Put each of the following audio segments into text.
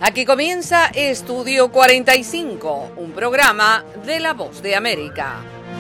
Aquí comienza Estudio 45, un programa de La Voz de América.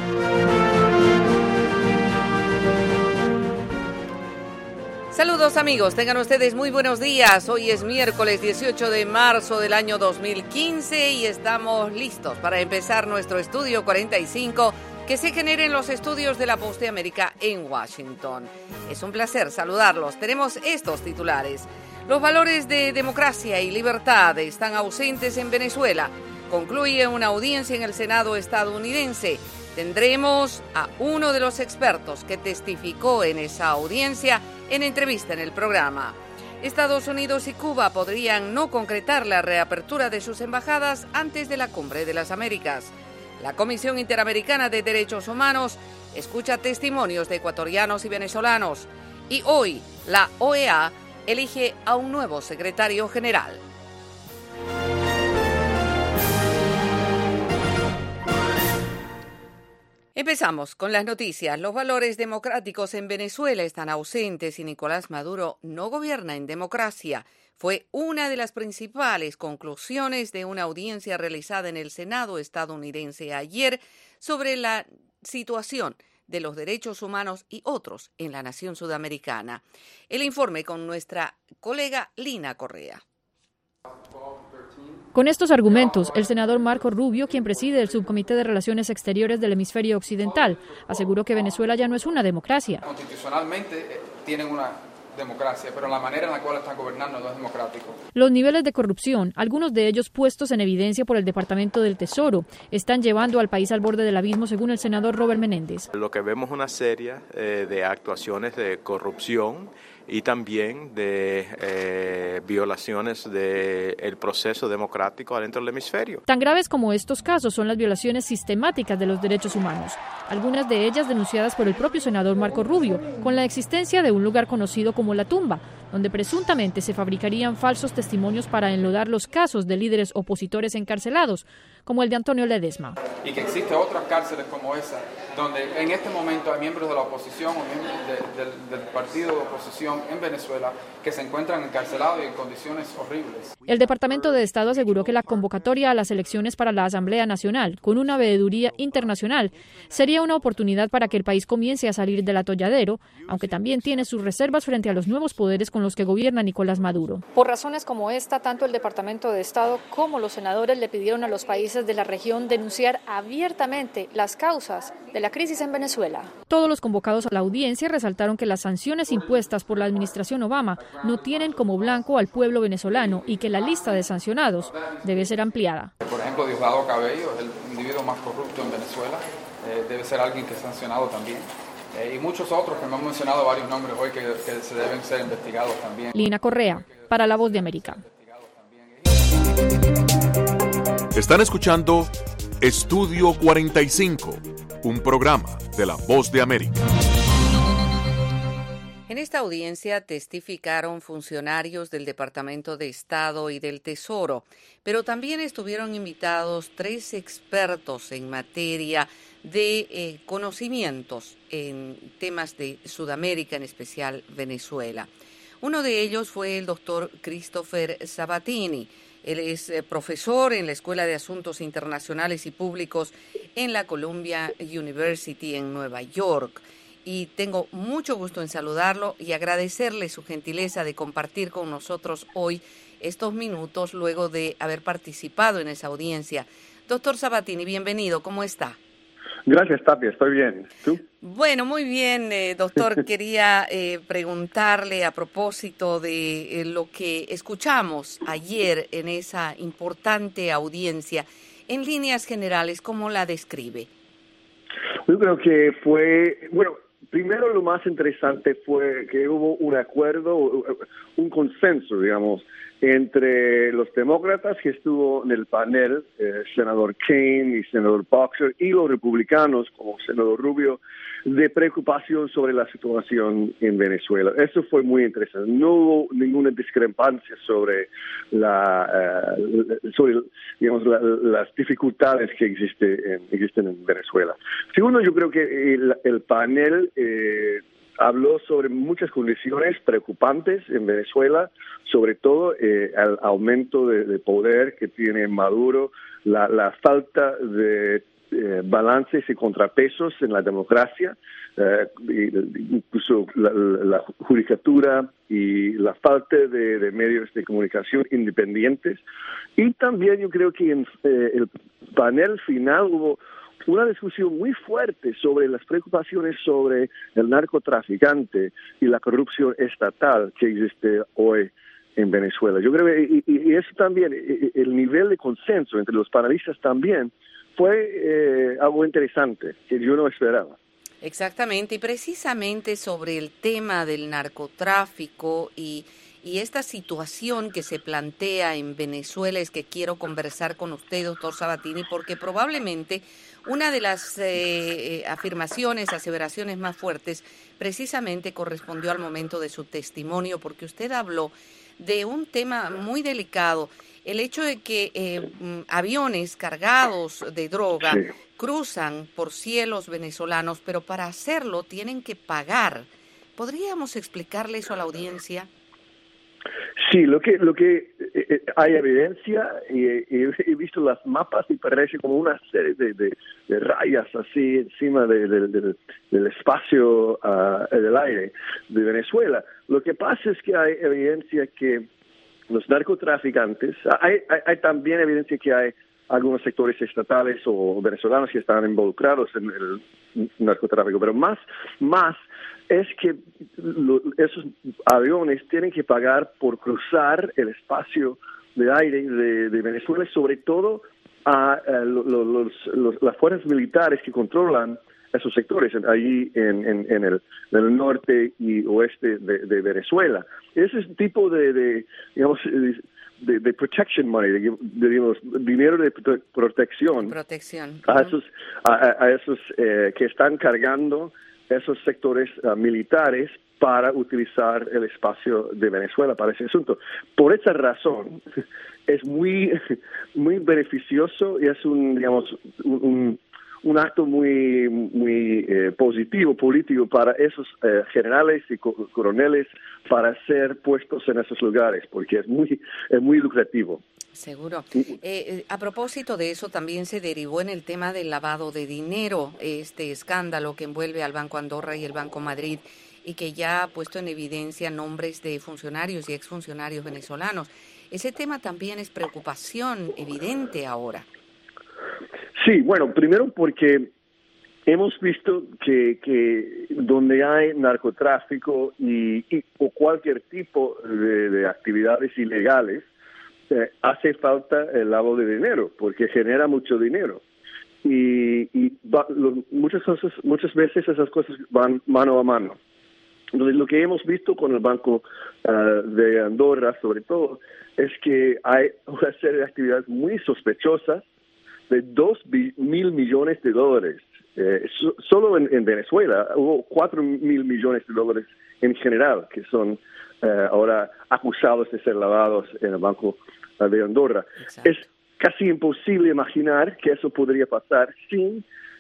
Saludos amigos, tengan ustedes muy buenos días. Hoy es miércoles 18 de marzo del año 2015 y estamos listos para empezar nuestro Estudio 45 que se genera en los estudios de La Voz de América en Washington. Es un placer saludarlos. Tenemos estos titulares. Los valores de democracia y libertad están ausentes en Venezuela. Concluye una audiencia en el Senado estadounidense. Tendremos a uno de los expertos que testificó en esa audiencia en entrevista en el programa. Estados Unidos y Cuba podrían no concretar la reapertura de sus embajadas antes de la Cumbre de las Américas. La Comisión Interamericana de Derechos Humanos escucha testimonios de ecuatorianos y venezolanos. Y hoy, la OEA elige a un nuevo secretario general. Empezamos con las noticias. Los valores democráticos en Venezuela están ausentes y Nicolás Maduro no gobierna en democracia. Fue una de las principales conclusiones de una audiencia realizada en el Senado estadounidense ayer sobre la situación de los derechos humanos y otros en la nación sudamericana. El informe con nuestra colega Lina Correa. Con estos argumentos, el senador Marco Rubio, quien preside el Subcomité de Relaciones Exteriores del Hemisferio Occidental, aseguró que Venezuela ya no es una democracia. Constitucionalmente tienen una democracia, pero la manera en la cual están gobernando no es democrático. Los niveles de corrupción, algunos de ellos puestos en evidencia por el Departamento del Tesoro, están llevando al país al borde del abismo, según el senador Robert Menéndez. Lo que vemos es una serie de actuaciones de corrupción y también de violaciones del proceso democrático adentro del hemisferio. Tan graves como estos casos son las violaciones sistemáticas de los derechos humanos, algunas de ellas denunciadas por el propio senador Marco Rubio, con la existencia de un lugar conocido como La Tumba, donde presuntamente se fabricarían falsos testimonios para enlodar los casos de líderes opositores encarcelados, como el de Antonio Ledesma. Y que existen otras cárceles como esa, donde en este momento hay miembros de la oposición o miembros del partido de oposición en Venezuela que se encuentran encarcelados y en condiciones horribles. El Departamento de Estado aseguró que la convocatoria a las elecciones para la Asamblea Nacional, con una veeduría internacional, sería una oportunidad para que el país comience a salir del atolladero, aunque también tiene sus reservas frente a los nuevos poderes con los que gobierna Nicolás Maduro. Por razones como esta, tanto el Departamento de Estado como los senadores le pidieron a los países de la región denunciar abiertamente las causas de la crisis en Venezuela. Todos los convocados a la audiencia resaltaron que las sanciones impuestas por la administración Obama no tienen como blanco al pueblo venezolano y que la lista de sancionados debe ser ampliada. Por ejemplo, Diosdado Cabello es el individuo más corrupto en Venezuela, debe ser alguien que es sancionado también. Y muchos otros que me han mencionado varios nombres hoy que se deben ser investigados también. Lina Correa, para La Voz de América. Están escuchando Estudio 45, un programa de La Voz de América. En esta audiencia testificaron funcionarios del Departamento de Estado y del Tesoro, pero también estuvieron invitados 3 expertos en materia de conocimientos en temas de Sudamérica, en especial Venezuela. Uno de ellos fue el doctor Christopher Sabatini. Él es profesor en la Escuela de Asuntos Internacionales y Públicos en la Columbia University en Nueva York. Y tengo mucho gusto en saludarlo y agradecerle su gentileza de compartir con nosotros hoy estos minutos luego de haber participado en esa audiencia. Doctor Sabatini, bienvenido, ¿cómo está? Gracias, Tapia, estoy bien. ¿Tú? Bueno, muy bien, doctor. Quería preguntarle a propósito de lo que escuchamos ayer en esa importante audiencia. En líneas generales, ¿cómo la describe? Yo creo que fue, primero lo más interesante fue que hubo un acuerdo, un consenso, digamos, entre los demócratas que estuvo en el panel, senador Kaine y senador Boxer, y los republicanos como senador Rubio, de preocupación sobre la situación en Venezuela. Eso fue muy interesante. No hubo ninguna discrepancia sobre las dificultades que existen en Venezuela. Segundo, yo creo que el panel habló sobre muchas condiciones preocupantes en Venezuela, sobre todo el aumento de poder que tiene Maduro, la falta de balances y contrapesos en la democracia, incluso la judicatura y la falta de medios de comunicación independientes. Y también yo creo que en el panel final hubo una discusión muy fuerte sobre las preocupaciones sobre el narcotraficante y la corrupción estatal que existe hoy en Venezuela. Yo creo que y eso también, el nivel de consenso entre los panelistas también fue algo interesante que yo no esperaba. Exactamente, y precisamente sobre el tema del narcotráfico y esta situación que se plantea en Venezuela es que quiero conversar con usted, doctor Sabatini, porque probablemente una de las aseveraciones más fuertes precisamente correspondió al momento de su testimonio, porque usted habló de un tema muy delicado, el hecho de que aviones cargados de droga Sí. cruzan por cielos venezolanos, pero para hacerlo tienen que pagar. ¿Podríamos explicarle eso a la audiencia? Sí, lo que hay evidencia y he visto las mapas y parece como una serie de rayas así encima del espacio del aire de Venezuela. Lo que pasa es que hay evidencia que los narcotraficantes, hay también evidencia que hay algunos sectores estatales o venezolanos que están involucrados en el narcotráfico, pero más es que esos aviones tienen que pagar por cruzar el espacio de aire de Venezuela, sobre todo a las fuerzas militares que controlan esos sectores allí en el norte y oeste de Venezuela. Ese es un tipo de protection money, digamos, dinero de protección. A esos que están cargando esos sectores militares para utilizar el espacio de Venezuela para ese asunto. Por esa razón, es muy beneficioso y es un acto muy positivo, político para esos generales y coroneles para ser puestos en esos lugares, porque es muy lucrativo. Seguro. A propósito de eso, también se derivó en el tema del lavado de dinero, este escándalo que envuelve al Banco Andorra y el Banco Madrid, y que ya ha puesto en evidencia nombres de funcionarios y exfuncionarios venezolanos. Ese tema también es preocupación evidente ahora. Sí, bueno, primero porque hemos visto que donde hay narcotráfico o cualquier tipo de actividades ilegales, hace falta el lavado de dinero, porque genera mucho dinero. Muchas veces esas cosas van mano a mano. Entonces, lo que hemos visto con el Banco de Andorra, sobre todo, es que hay una serie de actividades muy sospechosas de $2.000 millones. Solo en Venezuela hubo $4.000 millones en general, que son ahora acusados de ser lavados en el Banco de Andorra. Exacto. Es casi imposible imaginar que eso podría pasar sin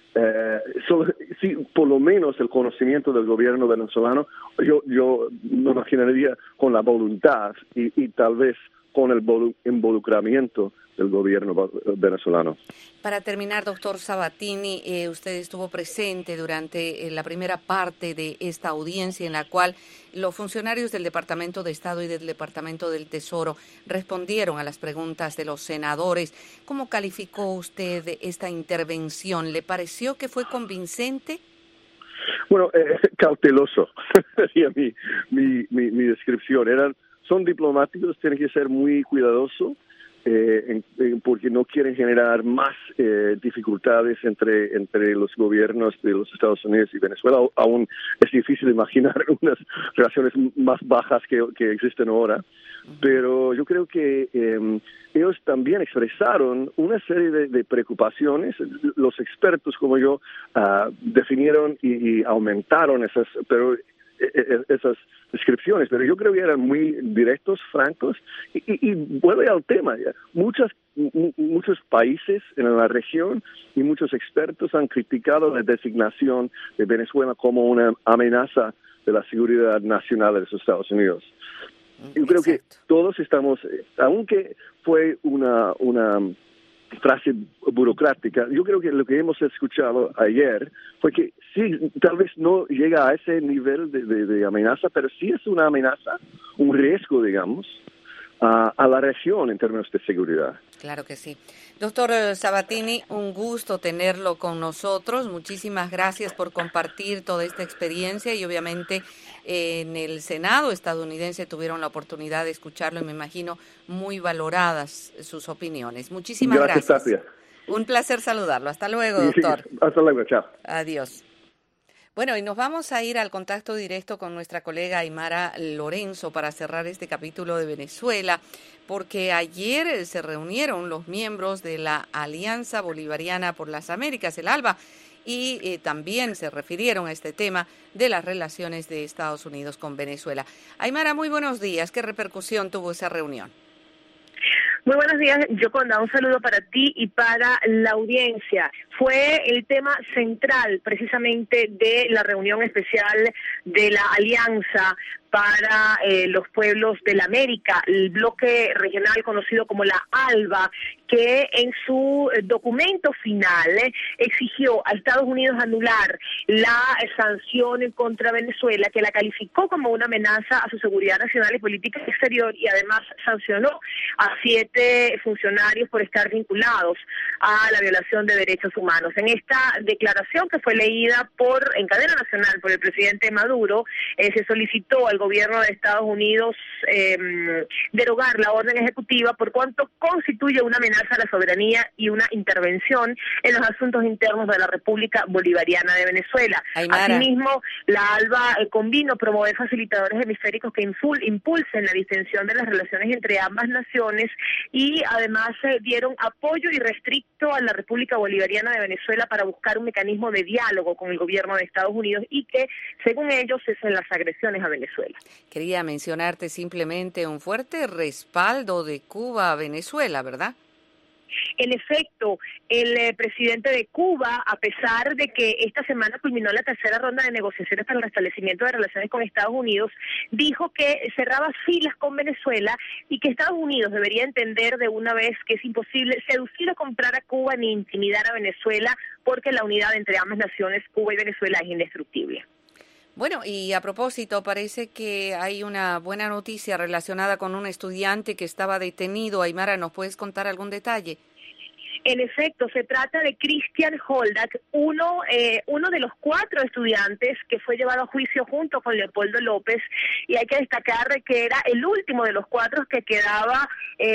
por lo menos el conocimiento del gobierno venezolano. Yo me imaginaría con la voluntad y tal vez con el involucramiento del gobierno venezolano. Para terminar, doctor Sabatini, usted estuvo presente durante la primera parte de esta audiencia en la cual los funcionarios del Departamento de Estado y del Departamento del Tesoro respondieron a las preguntas de los senadores. ¿Cómo calificó usted esta intervención? ¿Le pareció que fue convincente? Bueno, cauteloso, sería mi descripción. Son diplomáticos, tienen que ser muy cuidadosos porque no quieren generar más dificultades entre los gobiernos de los Estados Unidos y Venezuela. Aún es difícil imaginar unas relaciones más bajas que existen ahora, pero yo creo que ellos también expresaron una serie de preocupaciones. Los expertos como yo definieron y aumentaron esas descripciones, pero yo creo que eran muy directos, francos, y vuelve al tema. Muchos países en la región y muchos expertos han criticado la designación de Venezuela como una amenaza de la seguridad nacional de los Estados Unidos. Yo creo que todos estamos, aunque fue una frase burocrática, yo creo que lo que hemos escuchado ayer fue que sí, tal vez no llega a ese nivel de amenaza, pero sí es una amenaza, un riesgo, digamos, a la región en términos de seguridad. Claro que sí. Doctor Sabatini, un gusto tenerlo con nosotros. Muchísimas gracias por compartir toda esta experiencia y obviamente en el Senado estadounidense tuvieron la oportunidad de escucharlo y me imagino muy valoradas sus opiniones. Muchísimas gracias. Tapia. Un placer saludarlo. Hasta luego, doctor. Sí, hasta luego, chao. Adiós. Bueno, y nos vamos a ir al contacto directo con nuestra colega Aymara Lorenzo para cerrar este capítulo de Venezuela, porque ayer se reunieron los miembros de la Alianza Bolivariana por las Américas, el ALBA, y también se refirieron a este tema de las relaciones de Estados Unidos con Venezuela. Aymara, muy buenos días. ¿Qué repercusión tuvo esa reunión? Muy buenos días, Yoconda. Un saludo para ti y para la audiencia. Fue el tema central precisamente de la reunión especial de la Alianza para los pueblos de la América, el bloque regional conocido como la ALBA, que en su documento final exigió a Estados Unidos anular la sanción contra Venezuela, que la calificó como una amenaza a su seguridad nacional y política exterior, y además sancionó a 7 funcionarios por estar vinculados a la violación de derechos humanos. En esta declaración que fue leída en cadena nacional por el presidente Maduro, se solicitó al gobierno de Estados Unidos derogar la orden ejecutiva por cuanto constituye una amenaza a la soberanía y una intervención en los asuntos internos de la República Bolivariana de Venezuela. Aymara. Asimismo, la ALBA convino promover facilitadores hemisféricos que impulsen la distensión de las relaciones entre ambas naciones y además dieron apoyo irrestricto a la República Bolivariana de Venezuela para buscar un mecanismo de diálogo con el gobierno de Estados Unidos y que, según ellos, cesen las agresiones a Venezuela. Quería mencionarte simplemente un fuerte respaldo de Cuba a Venezuela, ¿verdad? En efecto, el presidente de Cuba, a pesar de que esta semana culminó la tercera ronda de negociaciones para el restablecimiento de relaciones con Estados Unidos, dijo que cerraba filas con Venezuela y que Estados Unidos debería entender de una vez que es imposible seducir o comprar a Cuba ni intimidar a Venezuela, porque la unidad entre ambas naciones, Cuba y Venezuela, es indestructible. Bueno, y a propósito, parece que hay una buena noticia relacionada con un estudiante que estaba detenido. Aymara, ¿nos puedes contar algún detalle? En efecto, se trata de Christian Holdak, uno de los 4 estudiantes que fue llevado a juicio junto con Leopoldo López, y hay que destacar que era el último de los 4 que quedaba,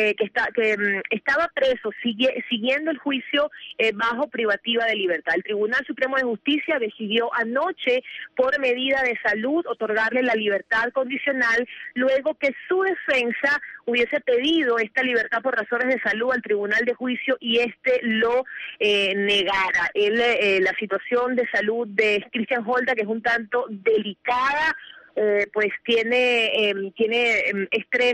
estaba preso, siguiendo el juicio bajo privativa de libertad. El Tribunal Supremo de Justicia decidió anoche, por medida de salud, otorgarle la libertad condicional, luego que su defensa hubiese pedido esta libertad por razones de salud al Tribunal de Juicio y lo negara. La situación de salud de Christian Holdak, que es un tanto delicada, pues tiene estrés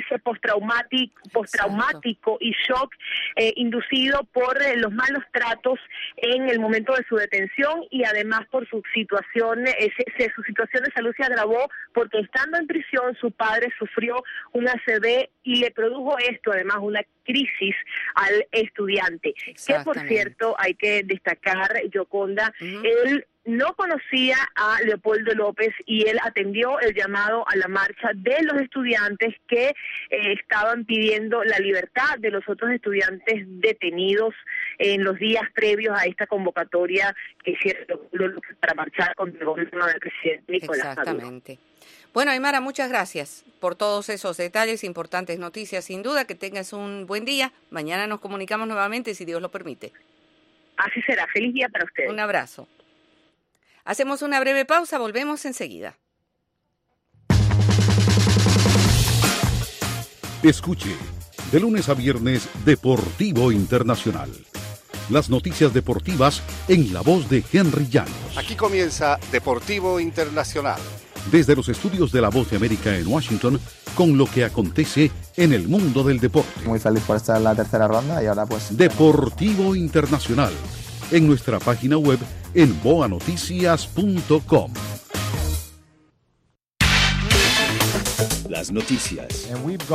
postraumático y shock inducido por los malos tratos en el momento de su detención, y además por su situación su situación de salud se agravó porque, estando en prisión, su padre sufrió un ACV y le produjo esto además una crisis al estudiante, que por cierto hay que destacar, Yoconda, él no conocía a Leopoldo López y él atendió el llamado a la marcha de los estudiantes que estaban pidiendo la libertad de los otros estudiantes detenidos en los días previos a esta convocatoria que hicieron para marchar contra el gobierno del presidente Nicolás Maduro. Exactamente. Bueno, Aymara, muchas gracias por todos esos detalles, importantes noticias, sin duda. Que tengas un buen día. Mañana nos comunicamos nuevamente, si Dios lo permite. Así será. Feliz día para ustedes. Un abrazo. Hacemos una breve pausa, volvemos enseguida. Escuche, de lunes a viernes, Deportivo Internacional. Las noticias deportivas en la voz de Henry Llanos. Aquí comienza Deportivo Internacional. Desde los estudios de La Voz de América en Washington, con lo que acontece en el mundo del deporte. Muy feliz por estar en la tercera ronda y ahora pues... Deportivo Internacional, en nuestra página web en boanoticias.com. Las noticias.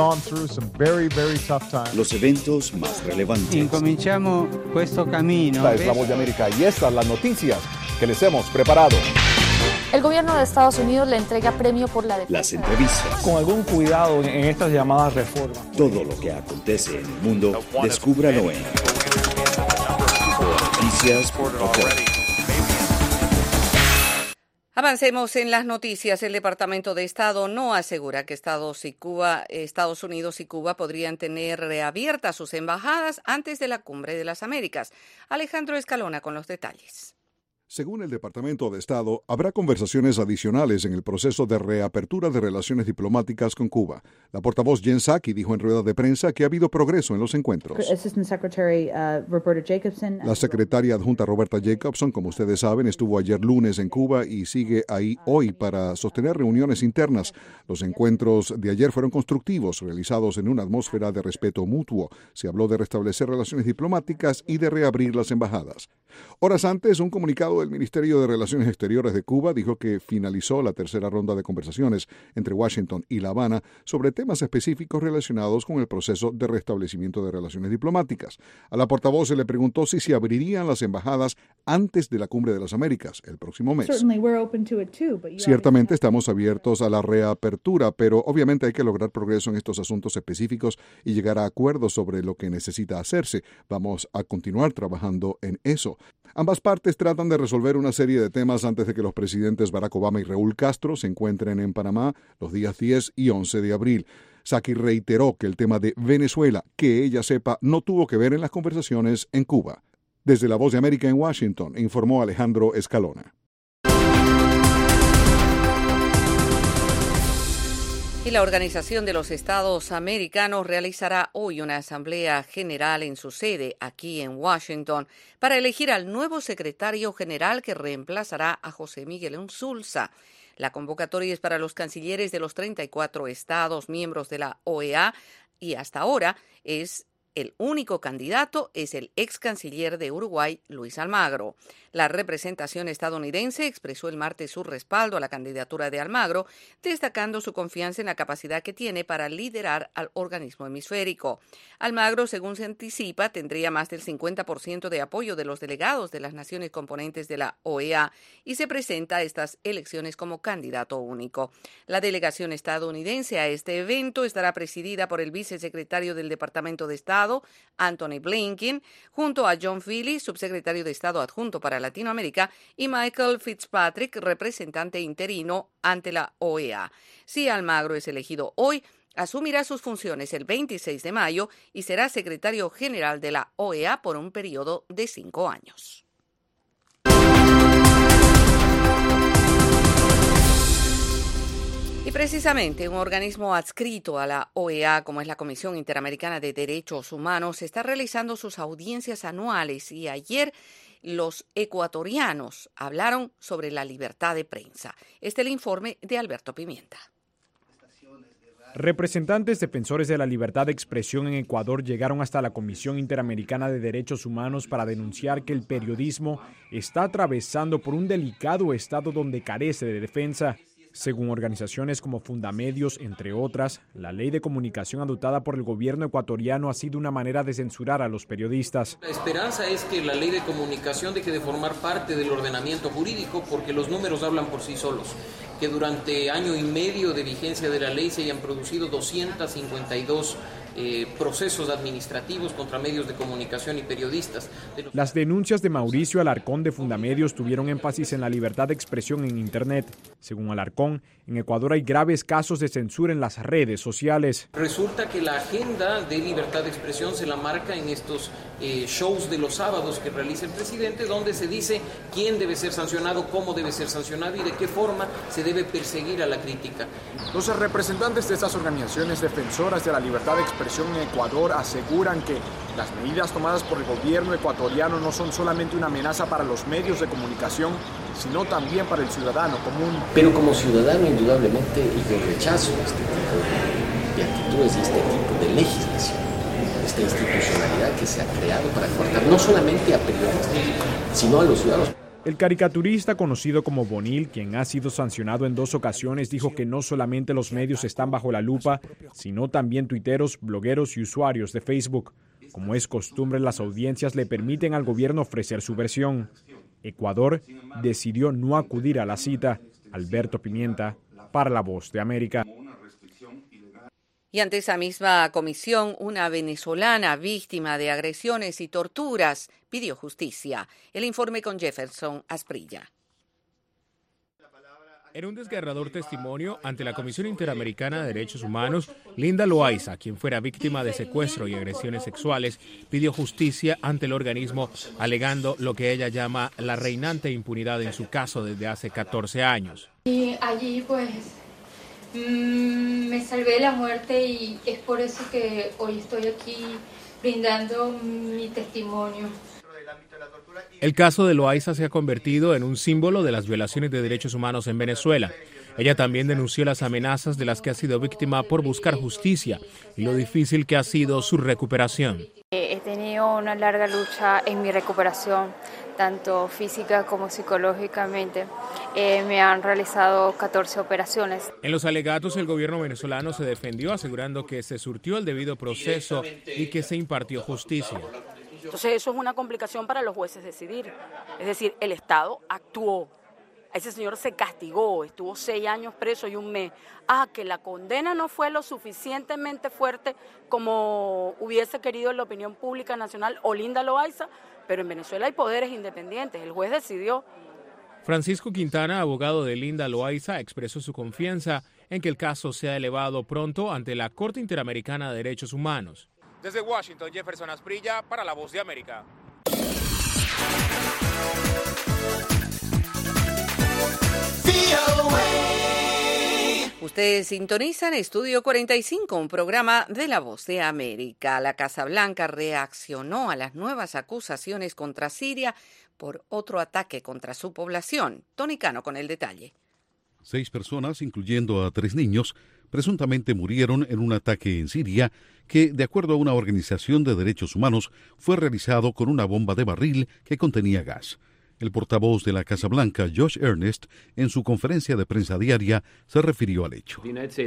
Los eventos más relevantes. Incominciamo questo cammino. Esta es La Voz de América y estas las noticias que les hemos preparado. El gobierno de Estados Unidos le entrega premio por la defensa. Las entrevistas. Con algún cuidado en estas llamadas reformas. Todo lo que acontece en el mundo, descúbralo en noticias.com. Avancemos en las noticias. El Departamento de Estado no asegura que Estados Unidos y Cuba podrían tener reabiertas sus embajadas antes de la Cumbre de las Américas. Alejandro Escalona con los detalles. Según el Departamento de Estado, habrá conversaciones adicionales en el proceso de reapertura de relaciones diplomáticas con Cuba. La portavoz Jen Psaki dijo en rueda de prensa que ha habido progreso en los encuentros. La secretaria adjunta Roberta Jacobson, como ustedes saben, estuvo ayer lunes en Cuba y sigue ahí hoy para sostener reuniones internas. Los encuentros de ayer fueron constructivos, realizados en una atmósfera de respeto mutuo. Se habló de restablecer relaciones diplomáticas y de reabrir las embajadas. Horas antes, un comunicado del Ministerio de Relaciones Exteriores de Cuba dijo que finalizó la tercera ronda de conversaciones entre Washington y La Habana sobre temas específicos relacionados con el proceso de restablecimiento de relaciones diplomáticas. A la portavoz se le preguntó si se abrirían las embajadas antes de la Cumbre de las Américas el próximo mes. Ciertamente estamos abiertos a la reapertura, pero obviamente hay que lograr progreso en estos asuntos específicos y llegar a acuerdos sobre lo que necesita hacerse. Vamos a continuar trabajando en eso. Ambas partes tratan de resolver una serie de temas antes de que los presidentes Barack Obama y Raúl Castro se encuentren en Panamá los días 10 y 11 de abril. Psaki reiteró que el tema de Venezuela, que ella sepa, no tuvo que ver en las conversaciones en Cuba. Desde La Voz de América en Washington, informó Alejandro Escalona. Y la Organización de los Estados Americanos realizará hoy una asamblea general en su sede, aquí en Washington, para elegir al nuevo secretario general que reemplazará a José Miguel Insulza. La convocatoria es para los cancilleres de los 34 estados miembros de la OEA y hasta ahora el único candidato es el ex canciller de Uruguay, Luis Almagro. La representación estadounidense expresó el martes su respaldo a la candidatura de Almagro, destacando su confianza en la capacidad que tiene para liderar al organismo hemisférico. Almagro, según se anticipa, tendría más del 50% de apoyo de los delegados de las naciones componentes de la OEA y se presenta a estas elecciones como candidato único. La delegación estadounidense a este evento estará presidida por el vicesecretario del Departamento de Estado, Anthony Blinken, junto a John Philly, subsecretario de Estado adjunto para Latinoamérica, y Michael Fitzpatrick, representante interino ante la OEA. Si Almagro es elegido hoy, asumirá sus funciones el 26 de mayo y será secretario general de la OEA por un periodo de 5 años. Y precisamente un organismo adscrito a la OEA, como es la Comisión Interamericana de Derechos Humanos, está realizando sus audiencias anuales y ayer los ecuatorianos hablaron sobre la libertad de prensa. Este es el informe de Alberto Pimienta. Representantes defensores de la libertad de expresión en Ecuador llegaron hasta la Comisión Interamericana de Derechos Humanos para denunciar que el periodismo está atravesando por un delicado estado donde carece de defensa. Según organizaciones como Fundamedios, entre otras, la ley de comunicación adoptada por el gobierno ecuatoriano ha sido una manera de censurar a los periodistas. La esperanza es que la ley de comunicación deje de formar parte del ordenamiento jurídico porque los números hablan por sí solos. Que durante año y medio de vigencia de la ley se hayan producido 252 procesos administrativos contra medios de comunicación y periodistas. Las denuncias de Mauricio Alarcón de Fundamedios tuvieron énfasis en la libertad de expresión en Internet. Según Alarcón, en Ecuador hay graves casos de censura en las redes sociales. Resulta que la agenda de libertad de expresión se la marca en estos shows de los sábados que realiza el presidente, donde se dice quién debe ser sancionado, cómo debe ser sancionado y de qué forma se debe perseguir a la crítica. Los representantes de estas organizaciones defensoras de la libertad de expresión en Ecuador aseguran que las medidas tomadas por el gobierno ecuatoriano no son solamente una amenaza para los medios de comunicación, sino también para el ciudadano común. Pero como ciudadano, indudablemente, yo rechazo este tipo de actitudes y este tipo de legislación, esta institucionalidad que se ha creado para cortar no solamente a periodistas, sino a los ciudadanos. El caricaturista conocido como Bonil, quien ha sido sancionado en 2 ocasiones, dijo que no solamente los medios están bajo la lupa, sino también tuiteros, blogueros y usuarios de Facebook. Como es costumbre, las audiencias le permiten al gobierno ofrecer su versión. Ecuador decidió no acudir a la cita. Alberto Pimienta, para La Voz de América. Y ante esa misma comisión, una venezolana víctima de agresiones y torturas pidió justicia. El informe con Jefferson Asprilla. En un desgarrador testimonio ante la Comisión Interamericana de Derechos Humanos, Linda Loaiza, quien fuera víctima de secuestro y agresiones sexuales, pidió justicia ante el organismo, alegando lo que ella llama la reinante impunidad en su caso desde hace 14 años. Y allí pues me salvé de la muerte y es por eso que hoy estoy aquí brindando mi testimonio. El caso de Loaiza se ha convertido en un símbolo de las violaciones de derechos humanos en Venezuela. Ella también denunció las amenazas de las que ha sido víctima por buscar justicia y lo difícil que ha sido su recuperación. He tenido una larga lucha en mi recuperación, tanto física como psicológicamente. Me han realizado 14 operaciones. En los alegatos, el gobierno venezolano se defendió asegurando que se surtió el debido proceso y que se impartió justicia. Entonces eso es una complicación para los jueces decidir. Es decir, el Estado actuó. A ese señor se castigó, estuvo 6 años preso y 1 mes. Que la condena no fue lo suficientemente fuerte como hubiese querido la opinión pública nacional o Linda Loaiza, pero en Venezuela hay poderes independientes, el juez decidió. Francisco Quintana, abogado de Linda Loaiza, expresó su confianza en que el caso sea elevado pronto ante la Corte Interamericana de Derechos Humanos. Desde Washington, Jefferson Asprilla para La Voz de América. Ustedes sintonizan Estudio 45, un programa de La Voz de América. La Casa Blanca reaccionó a las nuevas acusaciones contra Siria por otro ataque contra su población. Tony Cano con el detalle. 6 personas, incluyendo a 3 niños, presuntamente murieron en un ataque en Siria que, de acuerdo a una organización de derechos humanos, fue realizado con una bomba de barril que contenía gas. El portavoz de la Casa Blanca, Josh Earnest, en su conferencia de prensa diaria, se refirió al hecho.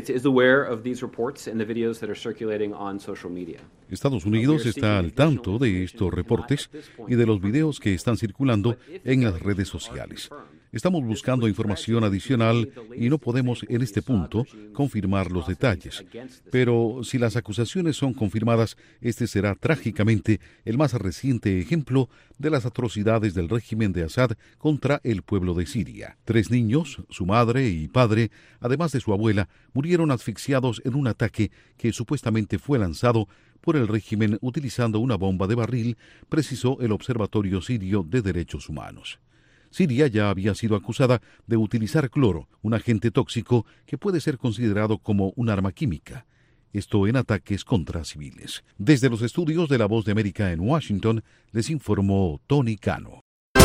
Estados Unidos está al tanto de estos reportes y de los videos que están circulando en las redes sociales. Estamos buscando información adicional y no podemos en este punto confirmar los detalles. Pero si las acusaciones son confirmadas, este será trágicamente el más reciente ejemplo de las atrocidades del régimen de Assad contra el pueblo de Siria. 3 niños, su madre y padre, además de su abuela, murieron asfixiados en un ataque que supuestamente fue lanzado por el régimen utilizando una bomba de barril, precisó el Observatorio Sirio de Derechos Humanos. Siria ya había sido acusada de utilizar cloro, un agente tóxico que puede ser considerado como un arma química. Esto en ataques contra civiles. Desde los estudios de La Voz de América en Washington, les informó Tony Cano.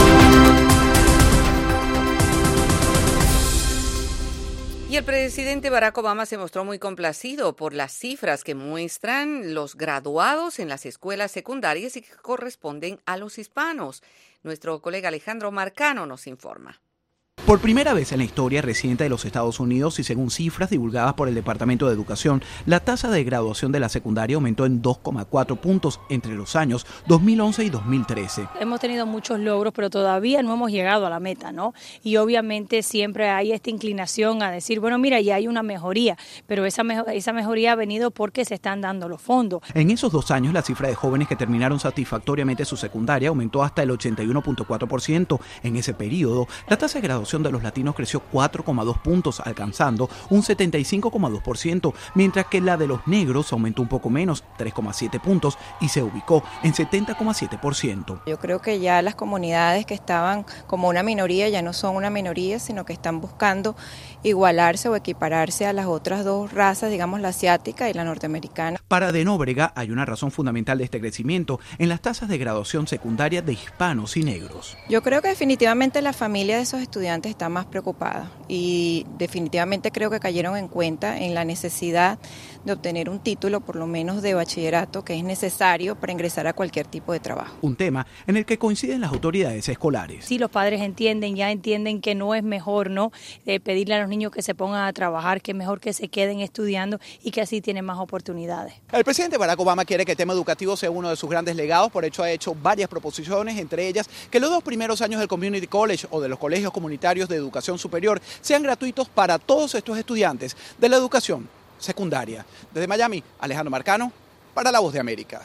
Y el presidente Barack Obama se mostró muy complacido por las cifras que muestran los graduados en las escuelas secundarias y que corresponden a los hispanos. Nuestro colega Alejandro Marcano nos informa. Por primera vez en la historia reciente de los Estados Unidos y según cifras divulgadas por el Departamento de Educación, la tasa de graduación de la secundaria aumentó en 2,4 puntos entre los años 2011 y 2013. Hemos tenido muchos logros, pero todavía no hemos llegado a la meta, ¿no? Y obviamente siempre hay esta inclinación a decir, bueno, mira, ya hay una mejoría, pero esa mejoría ha venido porque se están dando los fondos. En esos 2 años, la cifra de jóvenes que terminaron satisfactoriamente su secundaria aumentó hasta el 81,4%. En ese periodo, la tasa de graduación de los latinos creció 4,2 puntos, alcanzando un 75,2%, mientras que la de los negros aumentó un poco menos, 3,7 puntos, y se ubicó en 70,7%. Yo creo que ya las comunidades que estaban como una minoría ya no son una minoría, sino que están buscando igualarse o equipararse a las otras 2 razas, digamos la asiática y la norteamericana. Para De Nóbrega hay una razón fundamental de este crecimiento en las tasas de graduación secundaria de hispanos y negros. Yo creo que definitivamente la familia de esos estudiantes gente está más preocupada y definitivamente creo que cayeron en cuenta en la necesidad de obtener un título, por lo menos de bachillerato, que es necesario para ingresar a cualquier tipo de trabajo. Un tema en el que coinciden las autoridades escolares. Sí, los padres ya entienden que no es mejor, ¿no?, pedirle a los niños que se pongan a trabajar, que es mejor que se queden estudiando y que así tienen más oportunidades. El presidente Barack Obama quiere que el tema educativo sea uno de sus grandes legados, por hecho ha hecho varias proposiciones, entre ellas que los 2 primeros años del Community College o de los colegios comunitarios de educación superior sean gratuitos para todos estos estudiantes de la educación secundaria. Desde Miami, Alejandro Marcano, para La Voz de América.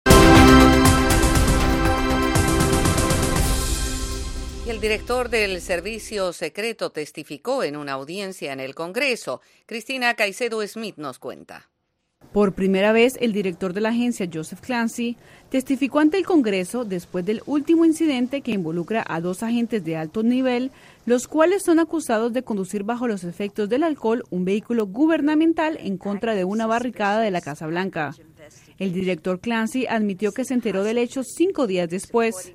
Y el director del Servicio Secreto testificó en una audiencia en el Congreso. Cristina Caicedo Smith nos cuenta. Por primera vez, el director de la agencia, Joseph Clancy, testificó ante el Congreso después del último incidente que involucra a 2 agentes de alto nivel, los cuales son acusados de conducir bajo los efectos del alcohol un vehículo gubernamental en contra de una barricada de la Casa Blanca. El director Clancy admitió que se enteró del hecho 5 días después.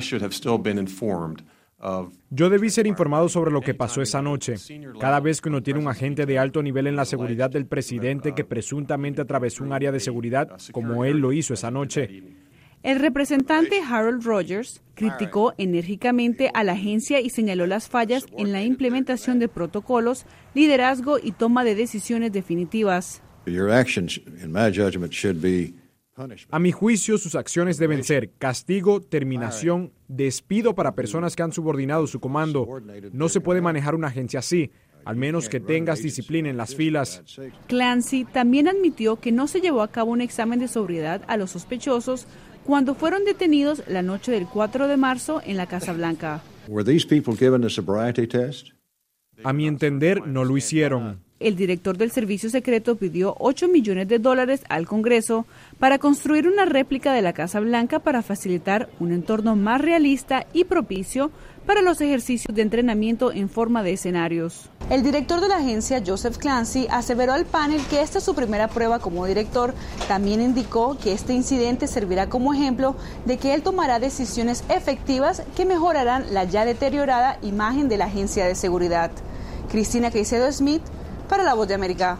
Yo debí ser informado sobre lo que pasó esa noche. Cada vez que uno tiene un agente de alto nivel en la seguridad del presidente que presuntamente atravesó un área de seguridad, como él lo hizo esa noche. El representante Harold Rogers criticó enérgicamente a la agencia y señaló las fallas en la implementación de protocolos, liderazgo y toma de decisiones definitivas. A mi juicio, sus acciones deben ser castigo, terminación, despido para personas que han subordinado su comando. No se puede manejar una agencia así, al menos que tengas disciplina en las filas. Clancy también admitió que no se llevó a cabo un examen de sobriedad a los sospechosos cuando fueron detenidos la noche del 4 de marzo en la Casa Blanca. A mi entender, no lo hicieron. El director del Servicio Secreto pidió $8 millones al Congreso para construir una réplica de la Casa Blanca para facilitar un entorno más realista y propicio para los ejercicios de entrenamiento en forma de escenarios. El director de la agencia, Joseph Clancy, aseveró al panel que esta es su primera prueba como director. También indicó que este incidente servirá como ejemplo de que él tomará decisiones efectivas que mejorarán la ya deteriorada imagen de la agencia de seguridad. Cristina Caicedo Smith, para La Voz de América.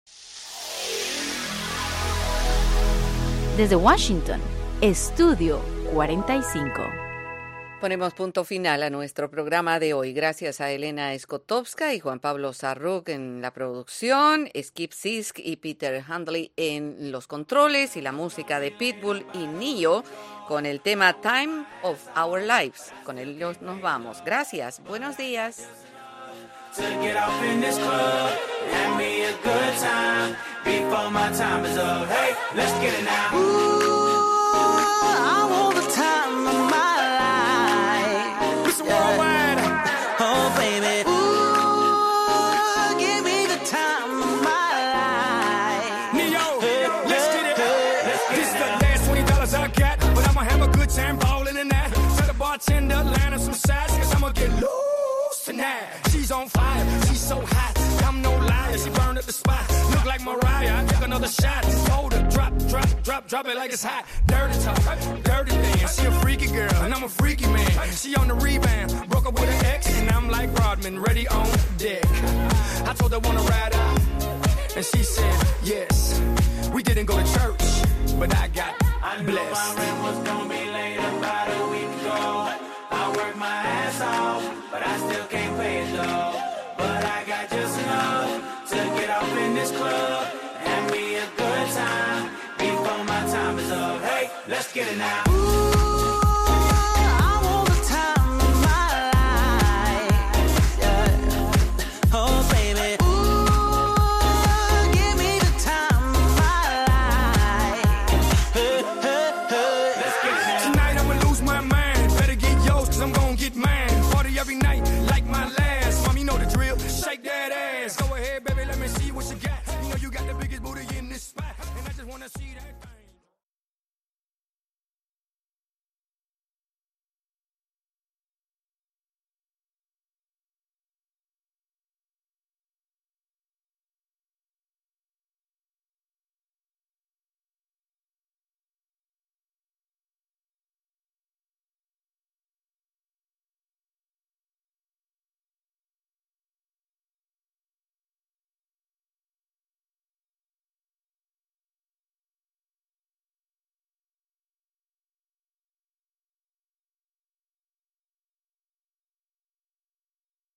Desde Washington, Estudio 45. Ponemos punto final a nuestro programa de hoy. Gracias a Elena Skotowska y Juan Pablo Sarruk en la producción, Skip Sisk y Peter Handley en los controles y la música de Pitbull y Nio con el tema Time of Our Lives. Con ellos nos vamos. Gracias. Buenos días. To get off in this club, have me a good time before my time is up. Hey, let's get it now. Ooh, I want the time of my life. Listen, worldwide. Oh, baby. Ooh, give me the time of my life. Neo, let's get it. This is the last $20 I got, but I'ma have a good time ballin' in that. Tell the bartender, line up some sides, cause I'ma get loose tonight. She's on fire, she's so hot, I'm no liar, she burned up the spot. Look like Mariah, I took another shot. Hold her, drop it like it's hot. Dirty talk, dirty dance, she a freaky girl, and I'm a freaky man. She on the rebound, broke up with an ex, and I'm like Rodman, ready on deck. I told her wanna ride out, and she said yes. We didn't go to church, but I got blessed. I knew my rent was gonna be late about a week ago. I worked my ass off, but I still can't.